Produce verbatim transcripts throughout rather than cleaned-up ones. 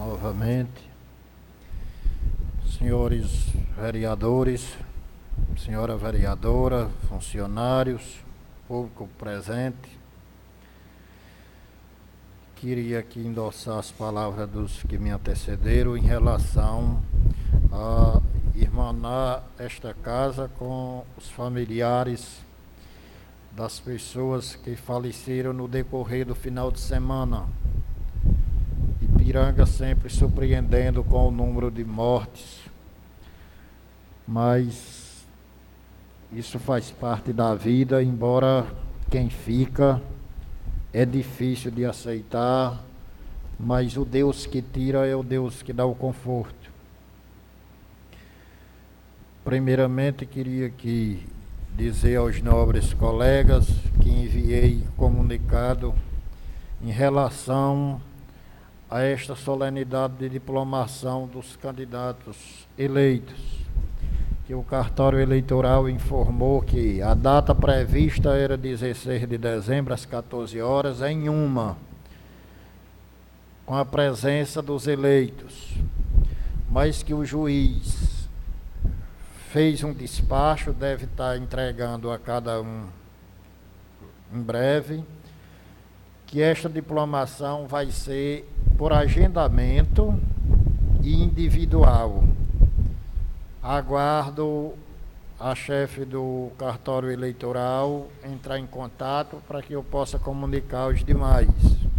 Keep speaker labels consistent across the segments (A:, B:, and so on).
A: novamente. Senhores vereadores, senhora vereadora, funcionários, público presente, queria aqui endossar as palavras dos que me antecederam em relação a irmanar esta casa com os familiares das pessoas que faleceram no decorrer do final de semana. Ipiranga sempre surpreendendo com o número de mortes, mas isso faz parte da vida, embora quem fica é difícil de aceitar, mas o Deus que tira é o Deus que dá o conforto. Primeiramente, queria aqui dizer aos nobres colegas que enviei comunicado em relação a esta solenidade de diplomação dos candidatos eleitos, que o cartório eleitoral informou que a data prevista era dezesseis de dezembro, às quatorze horas, em uma, com a presença dos eleitos, mas que o juiz fez um despacho, deve estar entregando a cada um em breve, que esta diplomação vai ser por agendamento e individual. Aguardo a chefe do cartório eleitoral entrar em contato para que eu possa comunicar aos demais.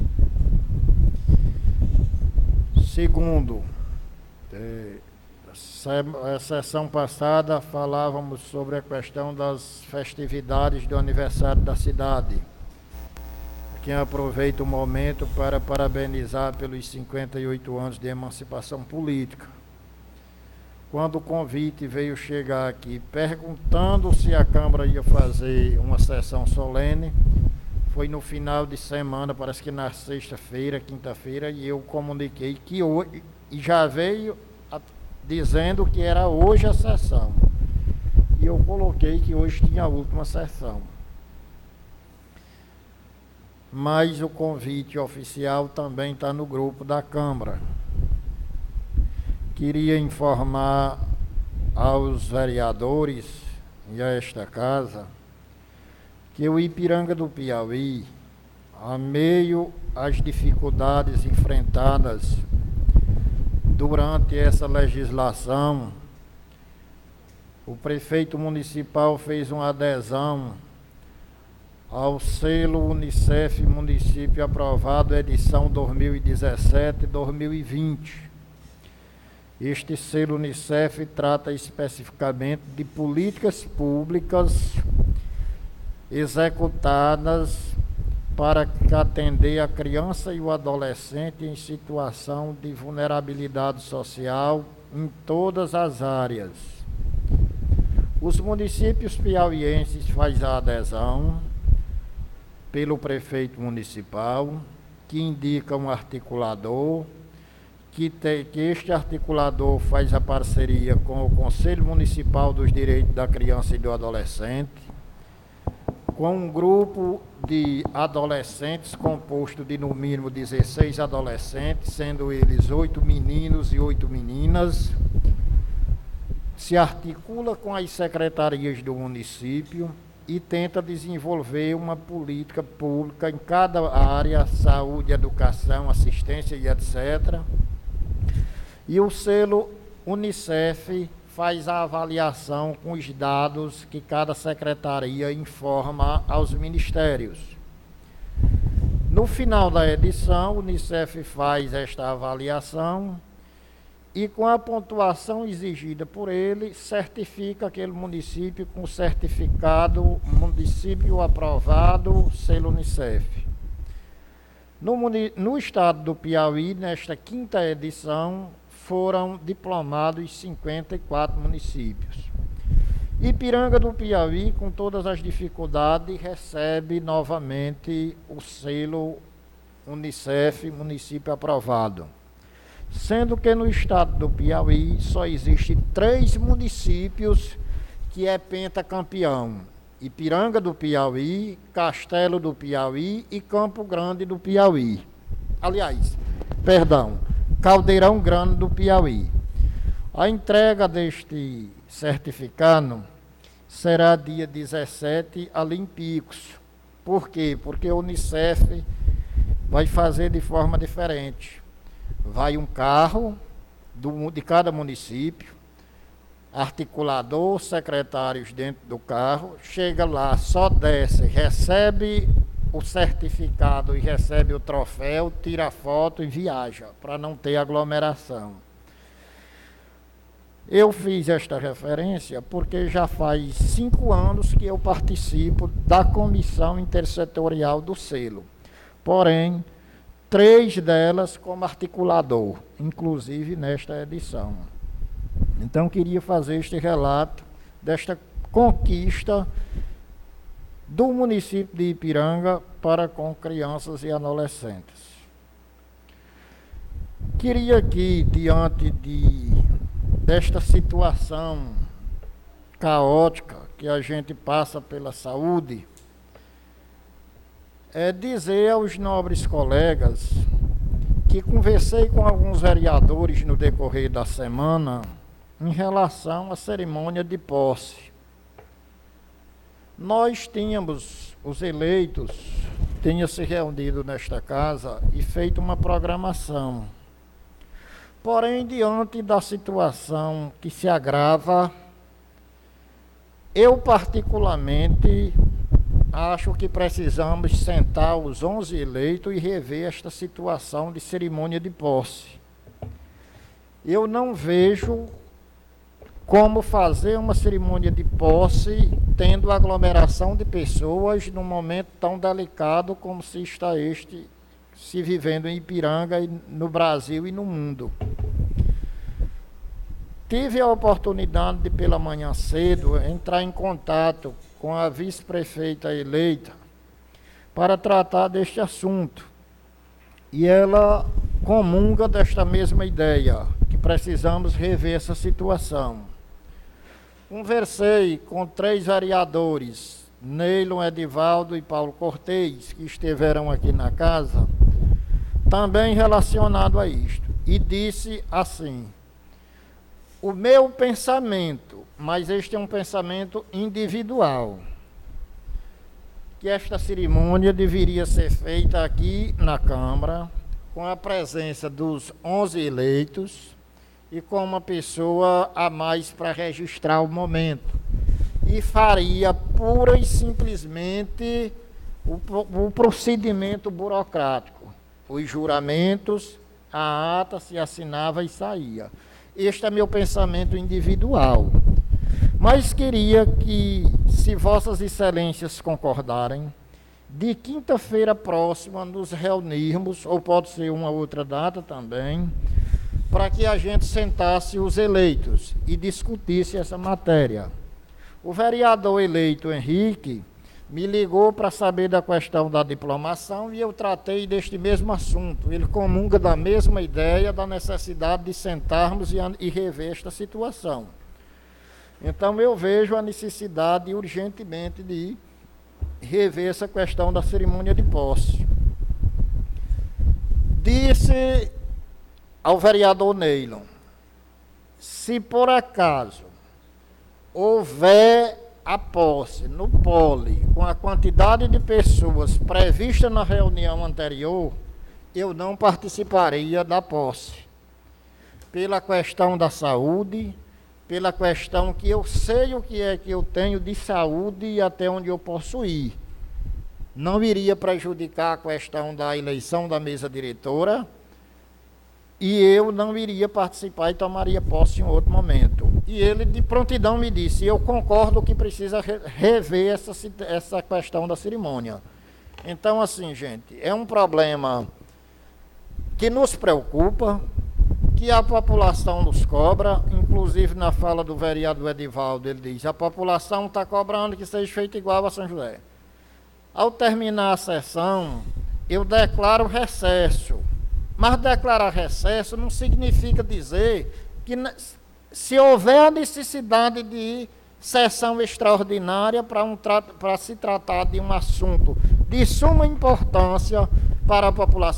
A: Segundo, eh, a sessão passada falávamos sobre a questão das festividades do aniversário da cidade. Aqui aproveito o momento para parabenizar pelos cinquenta e oito anos de emancipação política. Quando o convite veio chegar aqui perguntando se a Câmara ia fazer uma sessão solene, foi no final de semana, parece que na sexta-feira, quinta-feira, e eu comuniquei que hoje, e já veio a, dizendo que era hoje a sessão. E eu coloquei que hoje tinha a última sessão. Mas o convite oficial também está no grupo da Câmara. Queria informar aos vereadores e a esta casa que o Ipiranga do Piauí, a meio às dificuldades enfrentadas durante essa legislação, o prefeito municipal fez uma adesão ao selo Unicef Município Aprovado, edição dois mil e dezessete a dois mil e vinte. Este selo Unicef trata especificamente de políticas públicas executadas para atender a criança e o adolescente em situação de vulnerabilidade social em todas as áreas. Os municípios piauienses fazem a adesão pelo prefeito municipal, que indica um articulador, que, te, que este articulador faz a parceria com o Conselho Municipal dos Direitos da Criança e do Adolescente, com um grupo de adolescentes composto de no mínimo dezesseis adolescentes, sendo eles oito meninos e oito meninas, se articula com as secretarias do município e tenta desenvolver uma política pública em cada área, saúde, educação, assistência e etcétera. E o selo Unicef faz a avaliação com os dados que cada secretaria informa aos ministérios. No final da edição, o Unicef faz esta avaliação e, com a pontuação exigida por ele, certifica aquele município com o certificado município aprovado, selo Unicef. No, no estado do Piauí, nesta quinta edição, foram diplomados cinquenta e quatro municípios. Ipiranga do Piauí, com todas as dificuldades, recebe novamente o selo Unicef, município aprovado. Sendo que no estado do Piauí só existe três municípios que é pentacampeão: Ipiranga do Piauí, Castelo do Piauí e Campo Grande do Piauí. Aliás, perdão, Caldeirão Grande do Piauí. A entrega deste certificado será dia dezessete ali em Picos. Por quê? Porque a Unicef vai fazer de forma diferente. Vai um carro do, de cada município, articulador, secretários dentro do carro, chega lá, só desce, recebe o certificado e recebe o troféu, tira a foto e viaja, para não ter aglomeração. Eu fiz esta referência porque já faz cinco anos que eu participo da comissão intersetorial do selo. Porém, três delas como articulador, inclusive nesta edição. Então, queria fazer este relato desta conquista do município de Ipiranga para com crianças e adolescentes. Queria aqui, diante de, desta situação caótica que a gente passa pela saúde, é dizer aos nobres colegas que conversei com alguns vereadores no decorrer da semana em relação à cerimônia de posse. Nós tínhamos, os eleitos, tinham se reunido nesta casa e feito uma programação. Porém, diante da situação que se agrava, eu particularmente acho que precisamos sentar os onze eleitos e rever esta situação de cerimônia de posse. Eu não vejo como fazer uma cerimônia de posse tendo aglomeração de pessoas num momento tão delicado como se está este se vivendo em Ipiranga, e no Brasil e no mundo. Tive a oportunidade de, pela manhã cedo, entrar em contato com a vice-prefeita eleita para tratar deste assunto. E ela comunga desta mesma ideia, que precisamos rever essa situação. Conversei com três vereadores, Neylon, Edivaldo e Paulo Cortez, que estiveram aqui na casa, também relacionado a isto, e disse assim: o meu pensamento, mas este é um pensamento individual, que esta cerimônia deveria ser feita aqui na Câmara, com a presença dos onze eleitos e com uma pessoa a mais para registrar o momento. E faria pura e simplesmente o, o procedimento burocrático. Os juramentos, a ata se assinava e saía. Este é meu pensamento individual. Mas queria que, se Vossas Excelências concordarem, de quinta-feira próxima nos reunirmos, ou pode ser uma outra data também, para que a gente sentasse os eleitos e discutisse essa matéria. O vereador eleito Henrique me ligou para saber da questão da diplomação e eu tratei deste mesmo assunto. Ele comunga da mesma ideia da necessidade de sentarmos e, e rever esta situação. Então eu vejo a necessidade urgentemente de rever essa questão da cerimônia de posse. Disse ao vereador Neylon: se por acaso houver a posse no pole com a quantidade de pessoas prevista na reunião anterior, eu não participaria da posse, pela questão da saúde, pela questão que eu sei o que é que eu tenho de saúde e até onde eu posso ir. Não iria prejudicar a questão da eleição da mesa diretora e eu não iria participar e tomaria posse em outro momento. E ele de prontidão me disse: eu concordo que precisa rever essa, essa questão da cerimônia. Então, assim, gente, é um problema que nos preocupa, que a população nos cobra. Inclusive na fala do vereador Edivaldo, ele diz: a população está cobrando que seja feito igual a São José. Ao terminar a sessão, eu declaro recesso. Mas declarar recesso não significa dizer que, se houver a necessidade de sessão extraordinária para um, para se tratar de um assunto de suma importância para a população,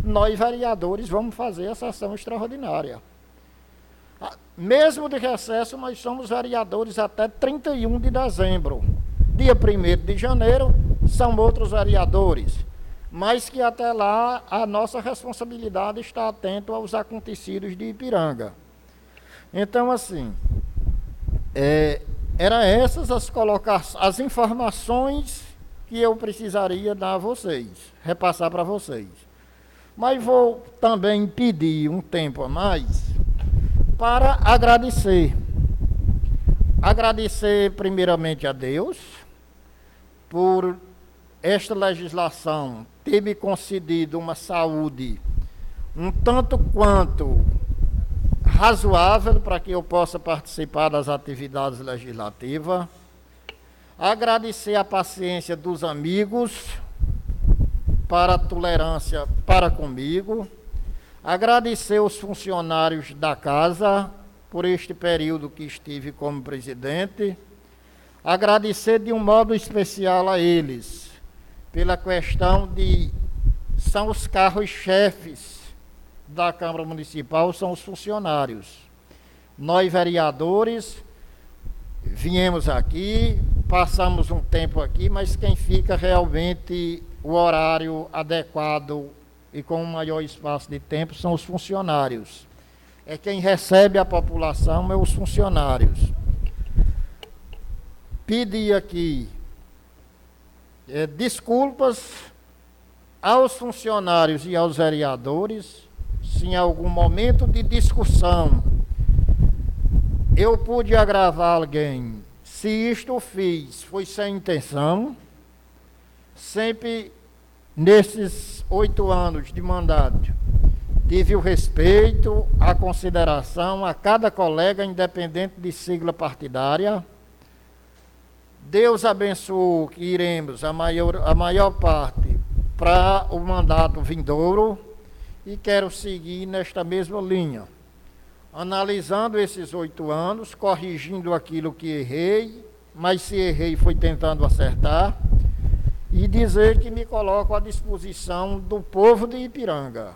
A: nós vereadores vamos fazer a sessão extraordinária. Mesmo de recesso, nós somos vereadores até trinta e um de dezembro. Dia primeiro de janeiro, são outros vereadores. Mas que até lá, a nossa responsabilidade está atento aos acontecidos de Ipiranga. Então, assim, é, eram essas as, colocar, as informações que eu precisaria dar a vocês, repassar para vocês. Mas vou também pedir um tempo a mais para agradecer. Agradecer primeiramente a Deus por esta legislação ter me concedido uma saúde um tanto quanto razoável para que eu possa participar das atividades legislativas. Agradecer a paciência dos amigos para a tolerância para comigo. Agradecer os funcionários da casa por este período que estive como presidente. Agradecer de um modo especial a eles, pela questão de, são os carros-chefes da Câmara Municipal, são os funcionários. Nós, vereadores, viemos aqui, passamos um tempo aqui, mas quem fica realmente o horário adequado e com um maior espaço de tempo são os funcionários. É quem recebe a população, é os funcionários. Pedi aqui é, desculpas aos funcionários e aos vereadores, se em algum momento de discussão eu pude agravar alguém, se isto fiz foi sem intenção. Sempre nesses oito anos de mandato tive o respeito, a consideração a cada colega, independente de sigla partidária. Deus abençoou que iremos a maior, a maior parte para o mandato vindouro e quero seguir nesta mesma linha, analisando esses oito anos, corrigindo aquilo que errei, mas se errei foi tentando acertar, e dizer que me coloco à disposição do povo de Ipiranga.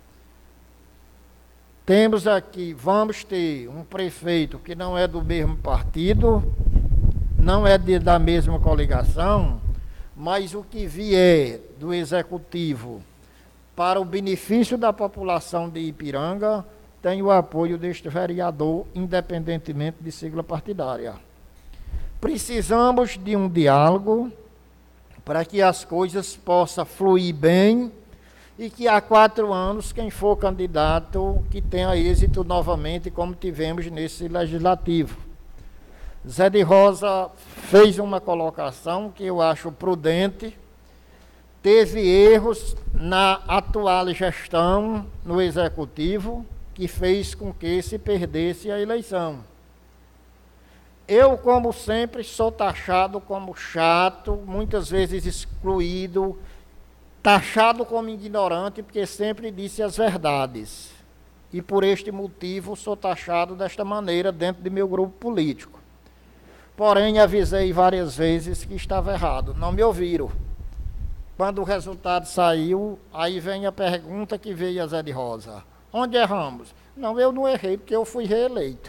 A: Temos aqui, vamos ter um prefeito que não é do mesmo partido, não é de, da mesma coligação, mas o que vier do executivo para o benefício da população de Ipiranga tem o apoio deste vereador, independentemente de sigla partidária. Precisamos de um diálogo para que as coisas possam fluir bem e que há quatro anos quem for candidato que tenha êxito novamente como tivemos nesse legislativo. Zé de Rosa fez uma colocação que eu acho prudente, teve erros na atual gestão no executivo que fez com que se perdesse a eleição. Eu, como sempre, sou taxado como chato, muitas vezes excluído, taxado como ignorante, porque sempre disse as verdades. E por este motivo sou taxado desta maneira dentro de meu grupo político. Porém, avisei várias vezes que estava errado, não me ouviram. Quando o resultado saiu, aí vem a pergunta que veio a Zé de Rosa. Onde erramos? Não, eu não errei, porque eu fui reeleito.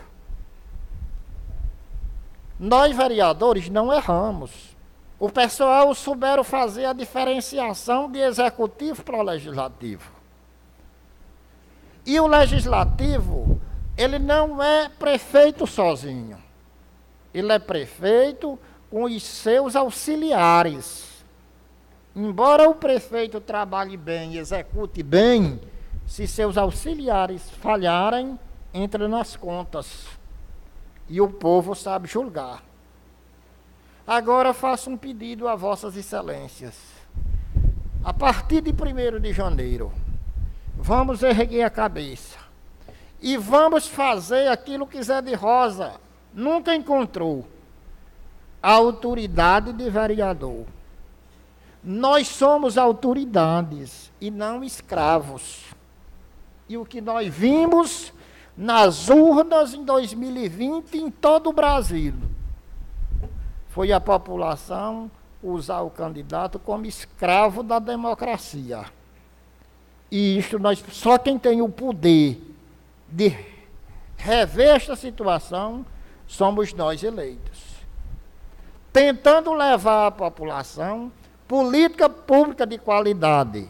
A: Nós, vereadores, não erramos. O pessoal souberam fazer a diferenciação de executivo para o legislativo. E o legislativo, ele não é prefeito sozinho. Ele é prefeito com os seus auxiliares. Embora o prefeito trabalhe bem e execute bem, se seus auxiliares falharem, entra nas contas. E o povo sabe julgar. Agora faço um pedido a vossas excelências. A partir de primeiro de janeiro, vamos erguer a cabeça. E vamos fazer aquilo que Zé de Rosa nunca encontrou. A autoridade de vereador. Nós somos autoridades e não escravos. E o que nós vimos nas urnas em dois mil e vinte em todo o Brasil foi a população usar o candidato como escravo da democracia. E isto nós, só quem tem o poder de rever esta situação somos nós eleitos. Tentando levar à população política pública de qualidade.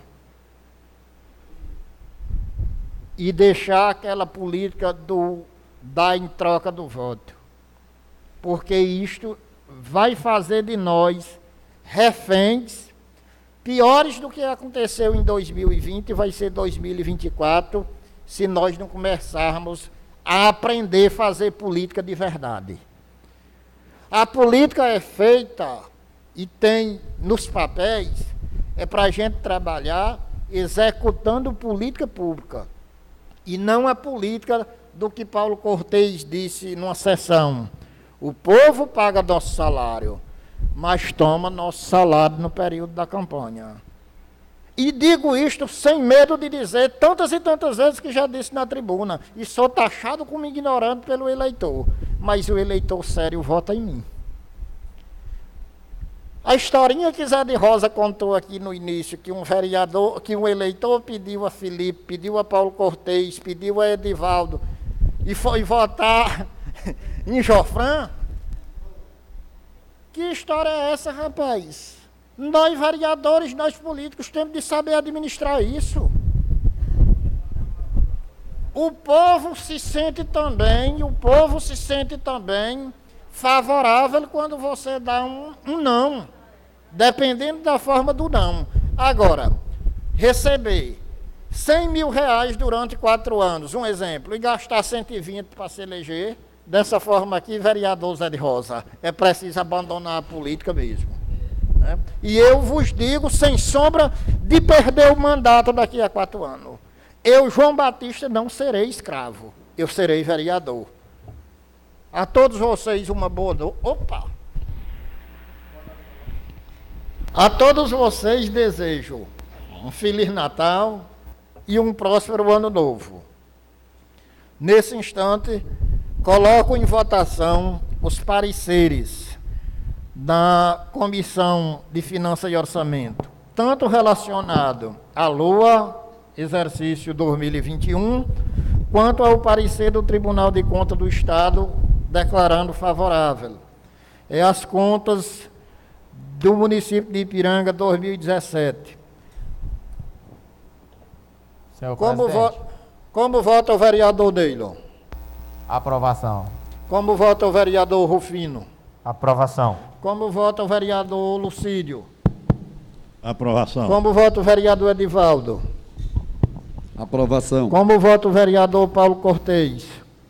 A: E deixar aquela política do dar em troca do voto. Porque isto vai fazer de nós reféns piores do que aconteceu em dois mil e vinte e vai ser dois mil e vinte e quatro, se nós não começarmos a aprender a fazer política de verdade. A política é feita e tem nos papéis, é para a gente trabalhar executando política pública. E não a política do que Paulo Cortez disse numa sessão. O povo paga nosso salário, mas toma nosso salário no período da campanha. E digo isto sem medo de dizer tantas e tantas vezes que já disse na tribuna, e sou taxado como ignorante pelo eleitor, mas o eleitor sério vota em mim. A historinha que Zé de Rosa contou aqui no início, que um vereador, que um eleitor pediu a Felipe, pediu a Paulo Cortez, pediu a Edivaldo, e foi votar em Jofrã. Que história é essa, rapaz? Nós vereadores, nós políticos, temos de saber administrar isso. O povo se sente também, o povo se sente também favorável quando você dá um, um não, dependendo da forma do não. Agora, receber cem mil reais durante quatro anos, um exemplo, e gastar cento e vinte para se eleger, dessa forma aqui, vereador Zé de Rosa, é preciso abandonar a política mesmo. Né? E eu vos digo, sem sombra de perder o mandato daqui a quatro anos, eu, João Batista, não serei escravo, eu serei vereador. A todos vocês uma boa noite. Opa! A todos vocês desejo um Feliz Natal e um próspero Ano Novo. Nesse instante, coloco em votação os pareceres da Comissão de Finanças e Orçamento, tanto relacionado à Lua, exercício dois mil e vinte e um, quanto ao parecer do Tribunal de Contas do Estado, declarando favorável. É as contas do município de Ipiranga dois mil e dezessete.
B: Senhor
A: Como, vo
B: presidente.
A: como vota o vereador Neylon?
B: Aprovação.
A: Como vota o vereador Rufino?
B: Aprovação.
A: Como vota o vereador Lucídio?
C: Aprovação.
A: Como vota o vereador Edivaldo?
C: Aprovação.
A: Como vota o vereador Paulo Cortez?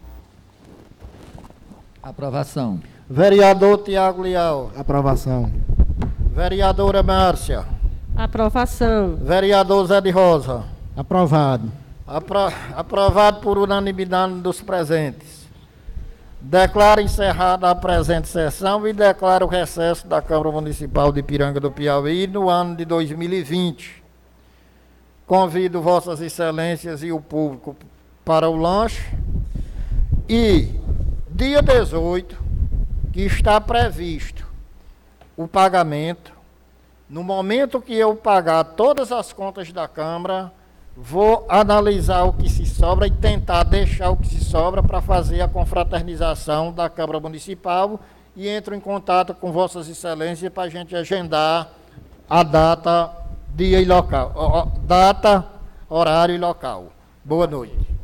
D: Aprovação.
A: Vereador Tiago Leal?
D: Aprovação.
A: Vereadora Márcia?
E: Aprovação.
A: Vereador Zé de Rosa?
D: Aprovado.
A: Apro aprovado por unanimidade dos presentes. Declaro encerrada a presente sessão e declaro o recesso da Câmara Municipal de Ipiranga do Piauí no ano de dois mil e vinte. Convido Vossas Excelências e o público para o lanche. E dia dezoito, que está previsto o pagamento, no momento que eu pagar todas as contas da Câmara, vou analisar o que se sobra e tentar deixar o que se sobra para fazer a confraternização da Câmara Municipal e entro em contato com Vossas Excelências para a gente agendar a data, dia e local, data, horário e local. Boa noite.